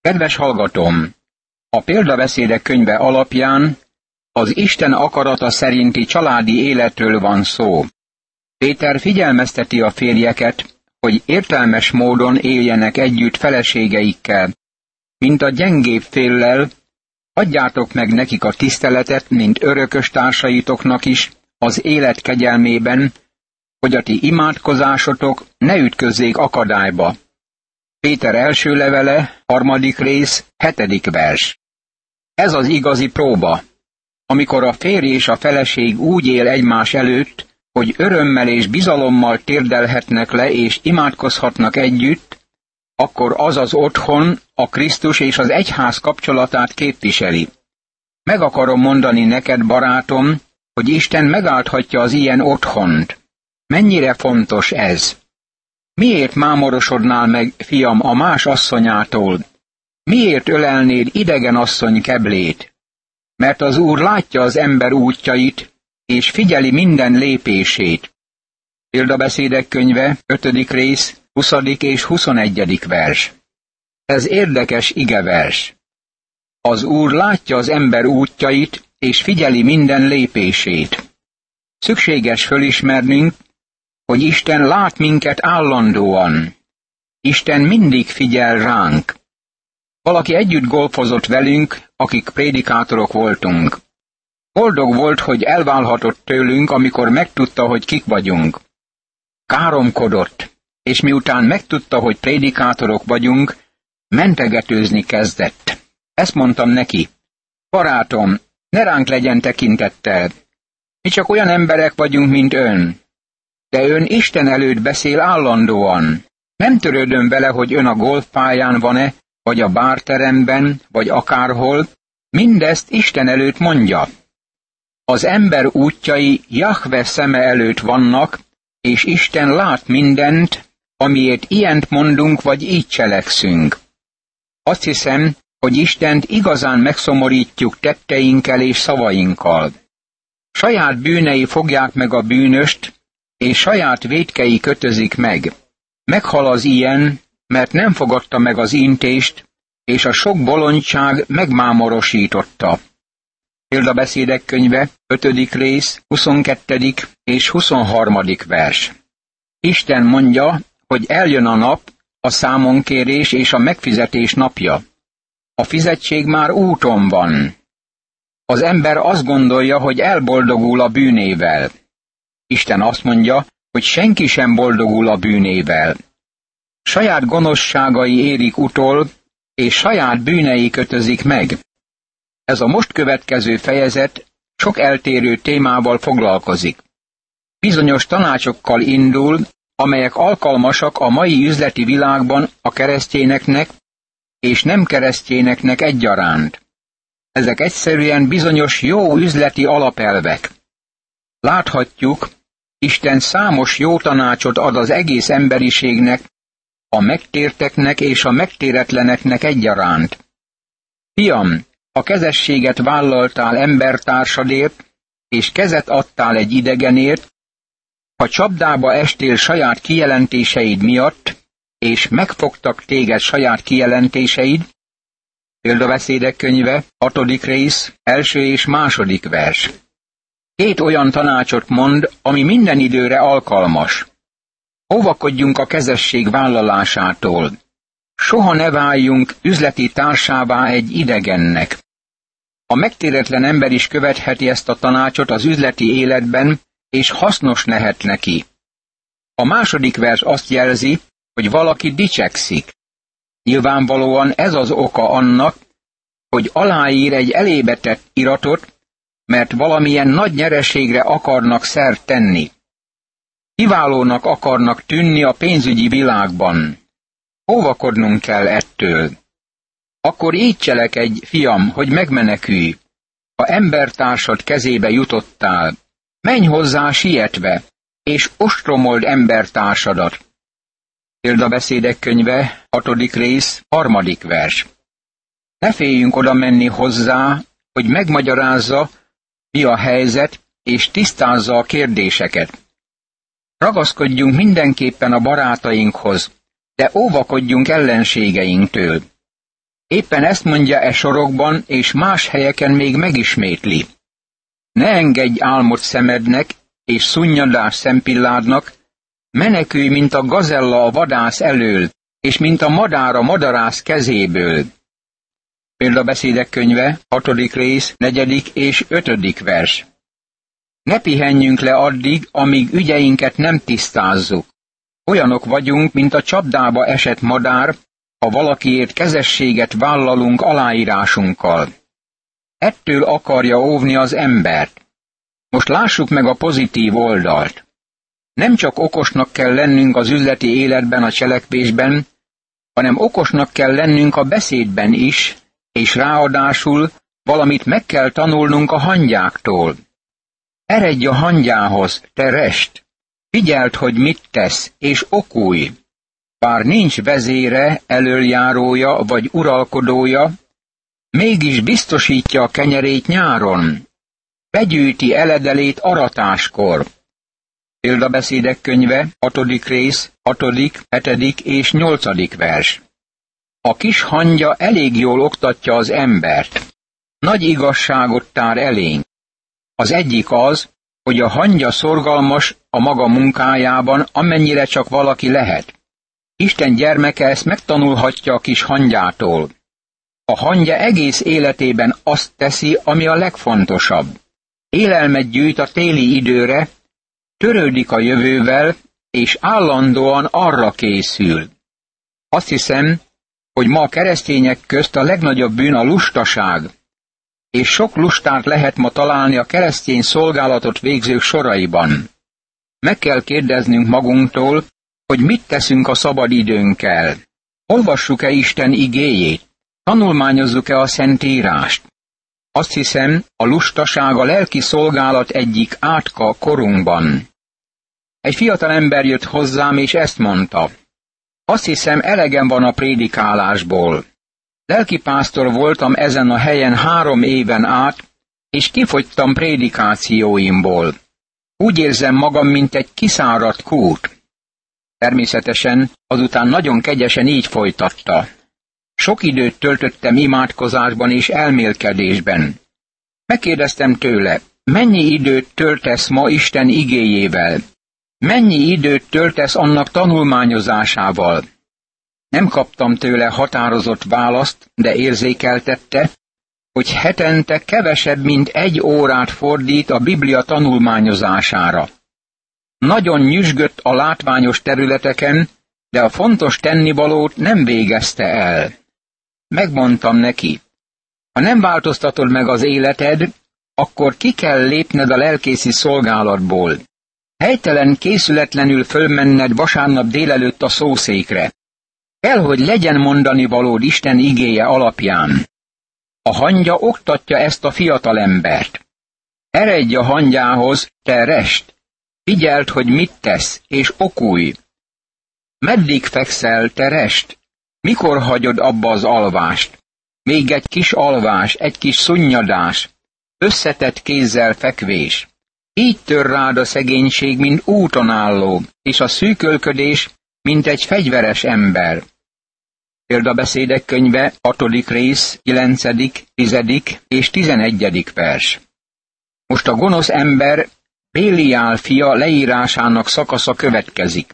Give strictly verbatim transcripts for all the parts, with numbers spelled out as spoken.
Kedves hallgatóm! A példabeszédek könyve alapján az Isten akarata szerinti családi életről van szó. Péter figyelmezteti a férjeket, hogy értelmes módon éljenek együtt feleségeikkel, mint a gyengébb féllel, adjátok meg nekik a tiszteletet, mint örökös társaitoknak is, az élet kegyelmében, hogy a ti imádkozásotok ne ütközzék akadályba. Péter első levele, harmadik rész, hetedik vers. Ez az igazi próba, amikor a férj és a feleség úgy él egymás előtt, hogy örömmel és bizalommal térdelhetnek le és imádkozhatnak együtt, akkor az az otthon a Krisztus és az egyház kapcsolatát képviseli. Meg akarom mondani neked, barátom, hogy Isten megáldhatja az ilyen otthont. Mennyire fontos ez? Miért mámorosodnál meg, fiam, a más asszonyától? Miért ölelnéd idegen asszony keblét? Mert az Úr látja az ember útjait, és figyeli minden lépését. Példabeszédek könyve, ötödik rész, huszadik és huszonegyedik vers. Ez érdekes igevers. Az Úr látja az ember útjait, és figyeli minden lépését. Szükséges fölismernünk, hogy Isten lát minket állandóan. Isten mindig figyel ránk. Valaki együtt golfozott velünk, akik prédikátorok voltunk. Boldog volt, hogy elválhatott tőlünk, amikor megtudta, hogy kik vagyunk. Káromkodott, és miután megtudta, hogy prédikátorok vagyunk, mentegetőzni kezdett. Ezt mondtam neki: barátom, ne ránk legyen tekintettel. Mi csak olyan emberek vagyunk, mint ön. De ön Isten előtt beszél állandóan. Nem törődöm vele, hogy ön a golfpályán van-e, vagy a bárteremben, vagy akárhol. Mindezt Isten előtt mondja. Az ember útjai Jahve szeme előtt vannak, és Isten lát mindent, amiért ilyent mondunk, vagy így cselekszünk. Azt hiszem, hogy Istent igazán megszomorítjuk tetteinkkel és szavainkkal. Saját bűnei fogják meg a bűnöst, és saját vétkei kötözik meg. Meghal az ilyen, mert nem fogadta meg az intést, és a sok bolondság megmámorosította. Példabeszédek könyve, ötödik rész, huszonkettedik és huszonharmadik vers. Isten mondja, hogy eljön a nap, a számonkérés és a megfizetés napja. A fizetség már úton van. Az ember azt gondolja, hogy elboldogul a bűnével. Isten azt mondja, hogy senki sem boldogul a bűnével. Saját gonoszságai érik utol, és saját bűnei kötözik meg. Ez a most következő fejezet sok eltérő témával foglalkozik. Bizonyos tanácsokkal indul, amelyek alkalmasak a mai üzleti világban a keresztényeknek és nem keresztényeknek egyaránt. Ezek egyszerűen bizonyos jó üzleti alapelvek. Láthatjuk, Isten számos jó tanácsot ad az egész emberiségnek, a megtérteknek és a megtéretleneknek egyaránt. Fiam, ha kezességet vállaltál embertársadért, és kezet adtál egy idegenért, ha csapdába estél saját kijelentéseid miatt, és megfogtak téged saját kijelentéseid, Példabeszédek könyve, hatodik rész, első és második vers. Két olyan tanácsot mond, ami minden időre alkalmas. Óvakodjunk a kezesség vállalásától. Soha ne váljunk üzleti társává egy idegennek. A megtéretlen ember is követheti ezt a tanácsot az üzleti életben, és hasznos lehet neki. A második vers azt jelzi, hogy valaki dicsekszik. Nyilvánvalóan ez az oka annak, hogy aláír egy elébe tett iratot, mert valamilyen nagy nyereségre akarnak szert tenni. Kiválónak akarnak tűnni a pénzügyi világban. Óvakodnunk kell ettől. Akkor így cselekedj, fiam, hogy megmenekülj. Ha embertársad kezébe jutottál, menj hozzá sietve, és ostromold embertársadat. Példabeszédek könyve, hatodik rész, harmadik vers. Ne féljünk oda menni hozzá, hogy megmagyarázza, mi a helyzet, és tisztázza a kérdéseket. Ragaszkodjunk mindenképpen a barátainkhoz, de óvakodjunk ellenségeinktől. Éppen ezt mondja e sorokban, és más helyeken még megismétli. Ne engedj álmot szemednek, és szunnyadás szempilládnak, menekülj, mint a gazella a vadász elől, és mint a madár a madarász kezéből. Példabeszédek könyve, hatodik rész, negyedik és ötödik vers. Ne pihenjünk le addig, amíg ügyeinket nem tisztázzuk. Olyanok vagyunk, mint a csapdába esett madár, ha valakiért kezességet vállalunk aláírásunkkal. Ettől akarja óvni az embert. Most lássuk meg a pozitív oldalt. Nem csak okosnak kell lennünk az üzleti életben, a cselekvésben, hanem okosnak kell lennünk a beszédben is, és ráadásul valamit meg kell tanulnunk a hangyáktól. Eredj a hangyához, te rest! Figyeld, hogy mit tesz, és okulj! Bár nincs vezére, elöljárója vagy uralkodója, mégis biztosítja a kenyerét nyáron. Begyűjti eledelét aratáskor. Példabeszédek könyve, hatodik rész, hatodik, hetedik és nyolcadik vers. A kis hangya elég jól oktatja az embert. Nagy igazságot tár elénk. Az egyik az, hogy a hangya szorgalmas a maga munkájában, amennyire csak valaki lehet. Isten gyermeke ezt megtanulhatja a kis hangyától. A hangya egész életében azt teszi, ami a legfontosabb. Élelmet gyűjt a téli időre, törődik a jövővel, és állandóan arra készül. Azt hiszem, hogy ma a keresztények közt a legnagyobb bűn a lustaság, és sok lustát lehet ma találni a keresztény szolgálatot végzők soraiban. Meg kell kérdeznünk magunktól, hogy mit teszünk a szabad időnkkel. Olvassuk-e Isten igéjét? Tanulmányozzuk-e a Szentírást? Azt hiszem, a lustaság a lelki szolgálat egyik átka korunkban. Egy fiatal ember jött hozzám, és ezt mondta. Azt hiszem, elegem van a prédikálásból. Lelkipásztor voltam ezen a helyen három éven át, és kifogytam prédikációimból. Úgy érzem magam, mint egy kiszáradt kút. Természetesen azután nagyon kegyesen így folytatta. Sok időt töltöttem imádkozásban és elmélkedésben. Megkérdeztem tőle, mennyi időt töltesz ma Isten igéjével? Mennyi időt töltesz annak tanulmányozásával? Nem kaptam tőle határozott választ, de érzékeltette, hogy hetente kevesebb, mint egy órát fordít a Biblia tanulmányozására. Nagyon nyüzsgött a látványos területeken, de a fontos tennivalót nem végezte el. Megmondtam neki, ha nem változtatod meg az életed, akkor ki kell lépned a lelkészi szolgálatból. Helytelen készületlenül fölmenned vasárnap délelőtt a szószékre. Kell, hogy legyen mondani valód Isten igéje alapján. A hangya oktatja ezt a fiatalembert. Eredj a hangyához, te rest! Figyeld, hogy mit tesz, és okulj! Meddig fekszel, te rest? Mikor hagyod abba az alvást? Még egy kis alvás, egy kis szunnyadás, összetett kézzel fekvés. Így tör rád a szegénység, mint úton álló, és a szűkölködés, mint egy fegyveres ember. Példabeszédek könyve, hatodik rész, kilencedik, tizedik és tizenegyedik vers. Most a gonosz ember, Béliál fia leírásának szakasza következik.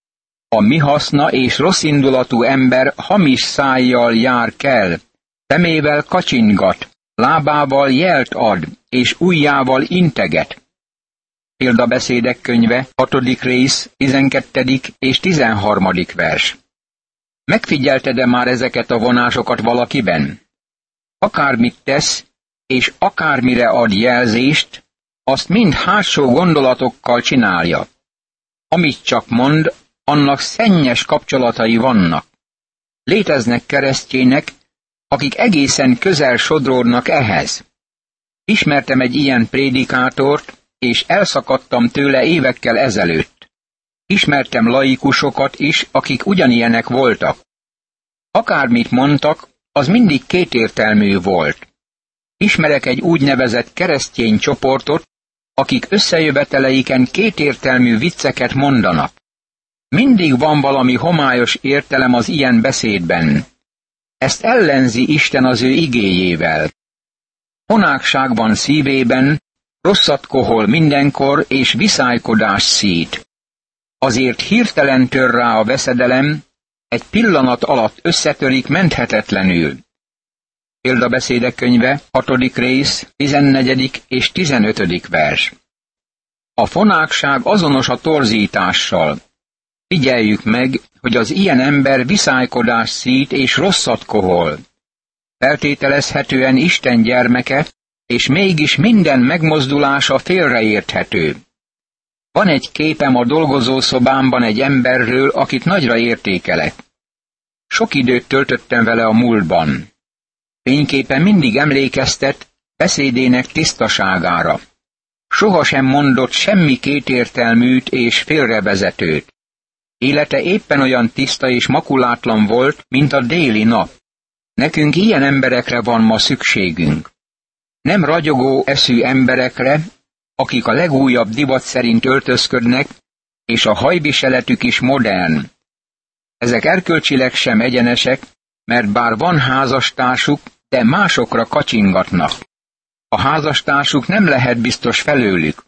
A mi haszna és rosszindulatú ember hamis szájjal jár kell, szemével kacsingat, lábával jelt ad, és ujjával integet. Példabeszédek könyve, hatodik rész, tizenkettedik és tizenharmadik vers. Megfigyelted-e már ezeket a vonásokat valakiben? Akármit tesz, és akármire ad jelzést, azt mind hátsó gondolatokkal csinálja. Amit csak mond, annak szennyes kapcsolatai vannak. Léteznek keresztjének, akik egészen közel sodródnak ehhez. Ismertem egy ilyen prédikátort, és elszakadtam tőle évekkel ezelőtt. Ismertem laikusokat is, akik ugyanilyenek voltak. Akármit mondtak, az mindig kétértelmű volt. Ismerek egy úgynevezett keresztény csoportot, akik összejöveteleiken kétértelmű vicceket mondanak. Mindig van valami homályos értelem az ilyen beszédben. Ezt ellenzi Isten az ő igéjével. Honákságban szívében, rosszat kohol mindenkor, és viszálykodás szít. Azért hirtelen tör rá a veszedelem, egy pillanat alatt összetörik menthetetlenül. Példabeszédek könyve, hatodik rész, tizennegyedik és tizenötödik vers. A fonákság azonos a torzítással. Figyeljük meg, hogy az ilyen ember viszálykodás szít és rosszat kohol. Feltételezhetően Isten gyermeke, és mégis minden megmozdulása félreérthető. Van egy képem a dolgozószobámban egy emberről, akit nagyra értékelek. Sok időt töltöttem vele a múltban. Fényképe mindig emlékeztet beszédének tisztaságára. Sohasem mondott semmi kétértelműt és félrevezetőt. Élete éppen olyan tiszta és makulátlan volt, mint a déli nap. Nekünk ilyen emberekre van ma szükségünk. Nem ragyogó eszű emberekre, akik a legújabb divat szerint öltözködnek, és a hajviseletük is modern. Ezek erkölcsileg sem egyenesek, mert bár van házastársuk, de másokra kacsingatnak. A házastársuk nem lehet biztos felőlük.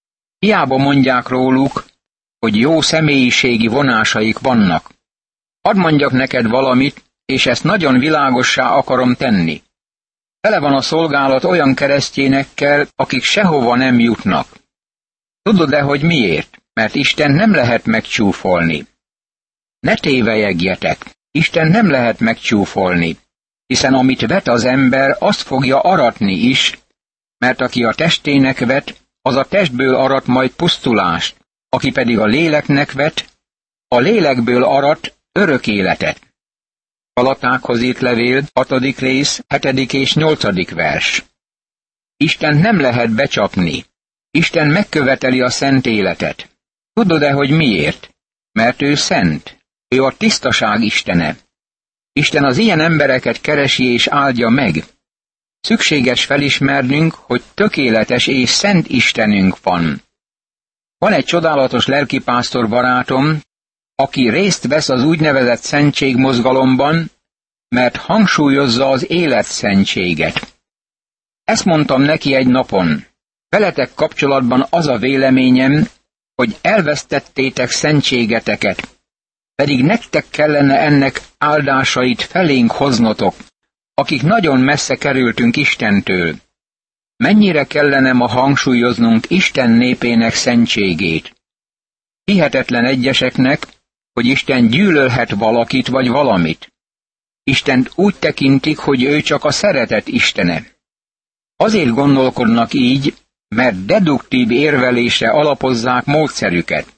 Hiába mondják róluk, hogy jó személyiségi vonásaik vannak. Hadd mondjak neked valamit, és ezt nagyon világossá akarom tenni. Tele van a szolgálat olyan keresztjénekkel, akik sehova nem jutnak. Tudod-e, hogy miért? Mert Isten nem lehet megcsúfolni. Ne tévelyegjetek, Isten nem lehet megcsúfolni, hiszen amit vet az ember, azt fogja aratni is, mert aki a testének vet, az a testből arat majd pusztulást, aki pedig a léleknek vet, a lélekből arat örök életet. Galatákhoz írt levél, hatodik rész, hetedik és nyolcadik vers. Isten nem lehet becsapni. Isten megköveteli a szent életet. Tudod-e, hogy miért? Mert ő szent. Ő a tisztaság istene. Isten az ilyen embereket keresi és áldja meg. Szükséges felismernünk, hogy tökéletes és szent Istenünk van. Van egy csodálatos lelkipásztor barátom, aki részt vesz az úgynevezett szentségmozgalomban, mert hangsúlyozza az életszentséget. Ezt mondtam neki egy napon. Veletek kapcsolatban az a véleményem, hogy elvesztettétek szentségeteket, pedig nektek kellene ennek áldásait felénk hoznotok, akik nagyon messze kerültünk Istentől. Mennyire kellene ma hangsúlyoznunk Isten népének szentségét? Hihetetlen egyeseknek, hogy Isten gyűlölhet valakit vagy valamit. Istent úgy tekintik, hogy ő csak a szeretet istene. Azért gondolkodnak így, mert deduktív érvelésre alapozzák módszerüket.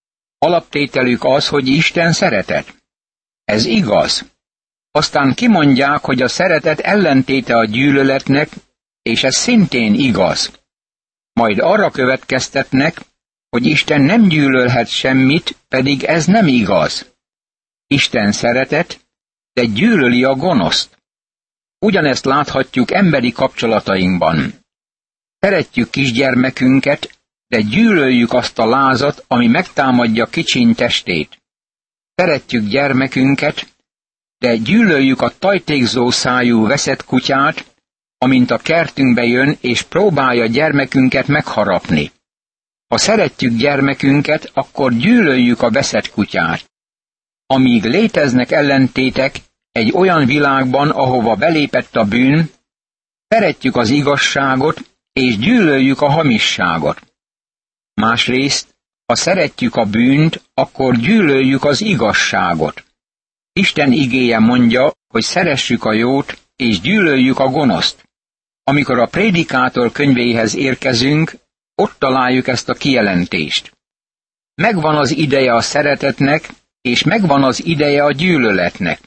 Alaptételük az, hogy Isten szeretet. Ez igaz. Aztán kimondják, hogy a szeretet ellentéte a gyűlöletnek, és ez szintén igaz. Majd arra következtetnek, hogy Isten nem gyűlölhet semmit, pedig ez nem igaz. Isten szeretet, de gyűlöli a gonoszt. Ugyanezt láthatjuk emberi kapcsolatainkban. Szeretjük kisgyermekünket, de gyűlöljük azt a lázat, ami megtámadja kicsiny testét. Szeretjük gyermekünket, de gyűlöljük a tajtékzó szájú veszett kutyát, amint a kertünkbe jön és próbálja gyermekünket megharapni. Ha szeretjük gyermekünket, akkor gyűlöljük a veszett kutyát. Amíg léteznek ellentétek egy olyan világban, ahova belépett a bűn, szeretjük az igazságot, és gyűlöljük a hamisságot. Másrészt, ha szeretjük a bűnt, akkor gyűlöljük az igazságot. Isten igéje mondja, hogy szeressük a jót, és gyűlöljük a gonoszt. Amikor a Prédikátor könyvéhez érkezünk, ott találjuk ezt a kijelentést. Megvan az ideje a szeretetnek, és megvan az ideje a gyűlöletnek.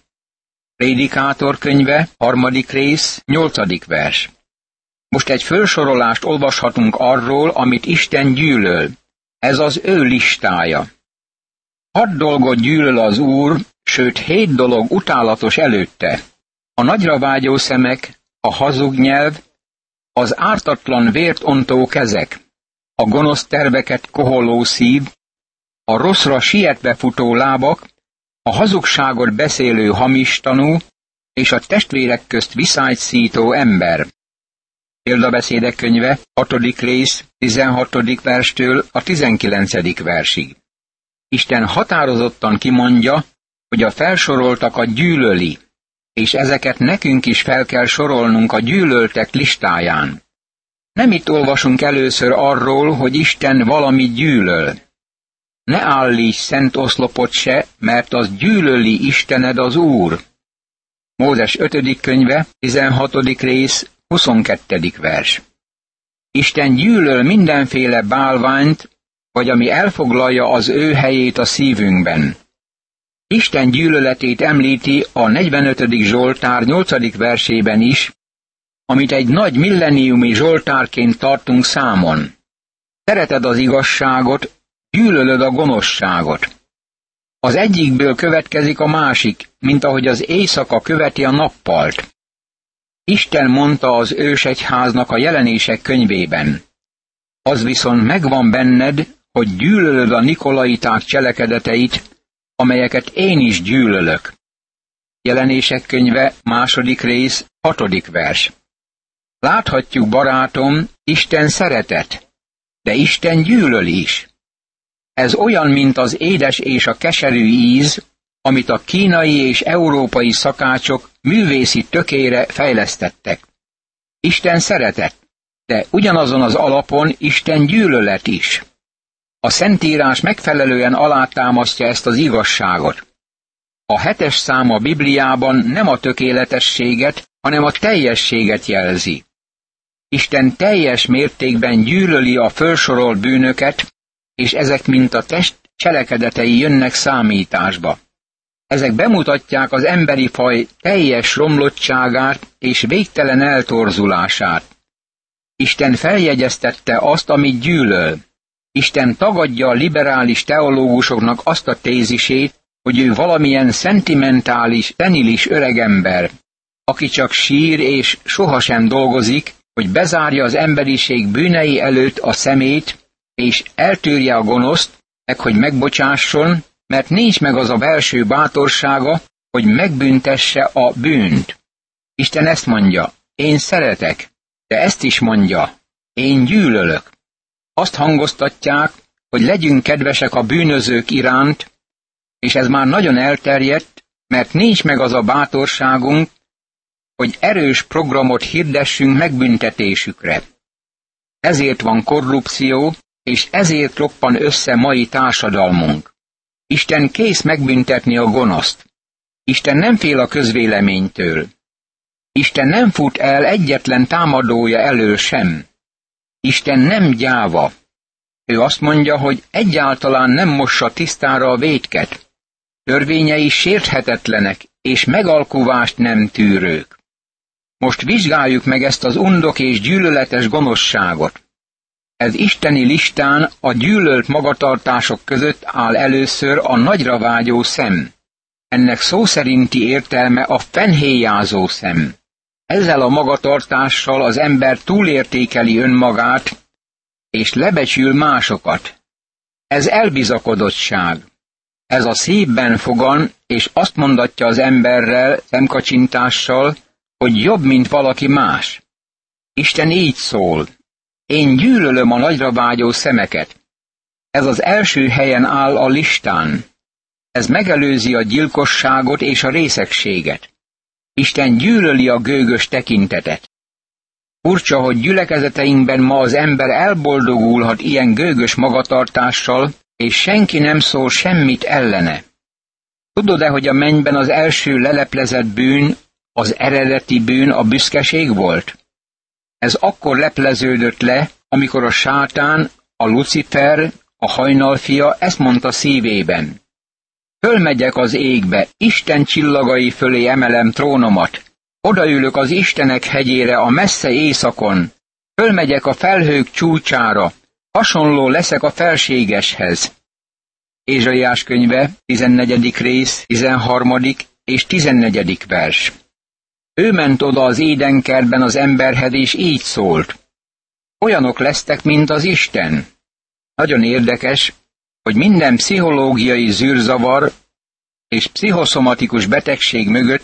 Prédikátor könyve, harmadik rész, nyolcadik vers. Most egy fölsorolást olvashatunk arról, amit Isten gyűlöl. Ez az ő listája. Hat dolgot gyűlöl az Úr, sőt hét dolog utálatos előtte. A nagyra vágyó szemek, a hazug nyelv, az ártatlan vért ontó kezek, a gonosz terveket koholó szív, a rosszra sietve futó lábak, a hazugságot beszélő hamis tanú, és a testvérek közt viszályt szító ember. Példabeszédek könyve, hatodik rész, tizenhatodik verstől a tizenkilencedik versig. Isten határozottan kimondja, hogy a felsoroltakat gyűlöli, és ezeket nekünk is fel kell sorolnunk a gyűlöltek listáján. Nem itt olvasunk először arról, hogy Isten valamit gyűlöl. Ne állíts szent oszlopot se, mert az gyűlöli Istened az Úr. Mózes ötödik könyve, tizenhatodik rész, huszonkettedik vers. Isten gyűlöl mindenféle bálványt, vagy ami elfoglalja az ő helyét a szívünkben. Isten gyűlöletét említi a negyvenötödik Zsoltár nyolcadik versében is, amit egy nagy milleniumi zsoltárként tartunk számon. Szereted az igazságot, gyűlölöd a gonoszságot. Az egyikből következik a másik, mint ahogy az éjszaka követi a nappalt. Isten mondta az ősegyháznak a Jelenések könyvében. Az viszont megvan benned, hogy gyűlölöd a nikolaiták cselekedeteit, amelyeket én is gyűlölök. Jelenések könyve, második rész, hatodik vers. Láthatjuk, barátom, Isten szeretet, de Isten gyűlöl is. Ez olyan, mint az édes és a keserű íz, amit a kínai és európai szakácsok művészi tökére fejlesztettek. Isten szeretet, de ugyanazon az alapon Isten gyűlölet is. A Szentírás megfelelően alátámasztja ezt az igazságot. A hetes szám a Bibliában nem a tökéletességet, hanem a teljességet jelzi. Isten teljes mértékben gyűlöli a fölsorolt bűnöket, és ezek mint a test cselekedetei jönnek számításba. Ezek bemutatják az emberi faj teljes romlottságát és végtelen eltorzulását. Isten feljegyeztette azt, amit gyűlöl. Isten tagadja a liberális teológusoknak azt a tézisét, hogy ő valamilyen szentimentális, szenilis öregember, aki csak sír és sohasem dolgozik, hogy bezárja az emberiség bűnei előtt a szemét, és eltűrje a gonoszt, meg hogy megbocsásson, mert nincs meg az a belső bátorsága, hogy megbüntesse a bűnt. Isten ezt mondja, én szeretek, de ezt is mondja, én gyűlölök. Azt hangoztatják, hogy legyünk kedvesek a bűnözők iránt, és ez már nagyon elterjedt, mert nincs meg az a bátorságunk, hogy erős programot hirdessünk megbüntetésükre. Ezért van korrupció, és ezért roppan össze mai társadalmunk. Isten kész megbüntetni a gonoszt. Isten nem fél a közvéleménytől. Isten nem fut el egyetlen támadója elől sem. Isten nem gyáva. Ő azt mondja, hogy egyáltalán nem mossa tisztára a vétket. Törvényei sérthetetlenek, és megalkuvást nem tűrők. Most vizsgáljuk meg ezt az undok és gyűlöletes gonoszságot. Ez isteni listán a gyűlölt magatartások között áll először a nagyra vágyó szem. Ennek szó szerinti értelme a fennhéjázó szem. Ezzel a magatartással az ember túlértékeli önmagát, és lebecsül másokat. Ez elbizakodottság. Ez a szívben fogan, és azt mondatja az emberrel szemkacsintással, hogy jobb, mint valaki más. Isten így szól. Én gyűlölöm a nagyra vágyó szemeket. Ez az első helyen áll a listán. Ez megelőzi a gyilkosságot és a részegséget. Isten gyűlöli a gőgös tekintetet. Furcsa, hogy gyülekezeteinkben ma az ember elboldogulhat ilyen gőgös magatartással, és senki nem szól semmit ellene. Tudod-e, hogy a mennyben az első leleplezett bűn, az eredeti bűn a büszkeség volt? Ez akkor lepleződött le, amikor a sátán, a Lucifer, a hajnalfia ezt mondta szívében. Fölmegyek az égbe, Isten csillagai fölé emelem trónomat. Odaülök az Istenek hegyére a messze éjszakon. Fölmegyek a felhők csúcsára, hasonló leszek a felségeshez. Ézsaiás könyve, tizennegyedik rész, tizenharmadik és tizennegyedik vers. Ő ment oda az édenkertben az emberhez, és így szólt. Olyanok lesztek, mint az Isten. Nagyon érdekes, hogy minden pszichológiai zűrzavar és pszichoszomatikus betegség mögött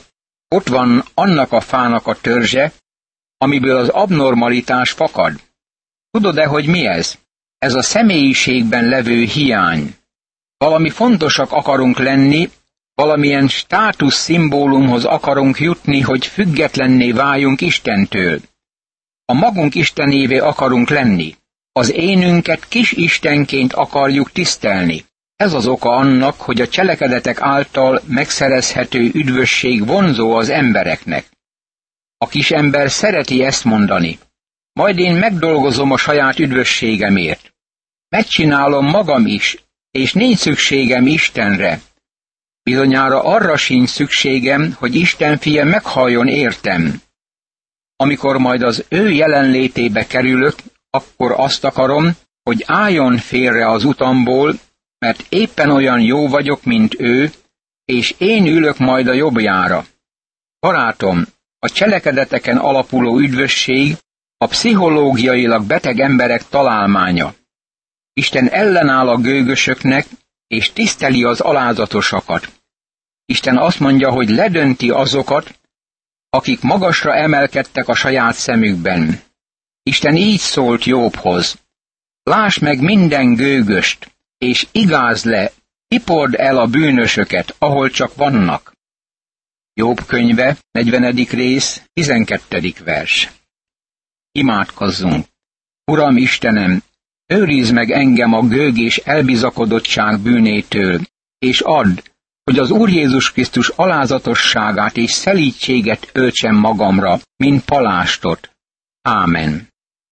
Ott van annak a fának a törzse, amiből az abnormalitás fakad. Tudod-e, hogy mi ez? Ez a személyiségben levő hiány. Valami fontosak akarunk lenni, valamilyen státusz szimbólumhoz akarunk jutni, hogy függetlenné váljunk Istentől. A magunk istenévé akarunk lenni. Az énünket kis istenként akarjuk tisztelni. Ez az oka annak, hogy a cselekedetek által megszerezhető üdvösség vonzó az embereknek. A kis ember szereti ezt mondani. Majd én megdolgozom a saját üdvösségemért. Megcsinálom magam is, és nincs szükségem Istenre. Bizonyára arra sincs szükségem, hogy Isten fia meghalljon értem. Amikor majd az ő jelenlétébe kerülök, akkor azt akarom, hogy álljon félre az utamból, mert éppen olyan jó vagyok, mint ő, és én ülök majd a jobbjára. Barátom, a cselekedeteken alapuló üdvösség a pszichológiailag beteg emberek találmánya. Isten ellenáll a gőgösöknek, és tiszteli az alázatosakat. Isten azt mondja, hogy ledönti azokat, akik magasra emelkedtek a saját szemükben. Isten így szólt Jobbhoz: lásd meg minden gőgöst, és igázd le, tipord el a bűnösöket, ahol csak vannak. Jobb könyve, negyvenedik rész, tizenkettedik vers. Imádkozzunk! Uram Istenem, őrizd meg engem a gőg és elbizakodottság bűnétől, és add, hogy az Úr Jézus Krisztus alázatosságát és szelídséget öltsem magamra, mint palástot. Ámen.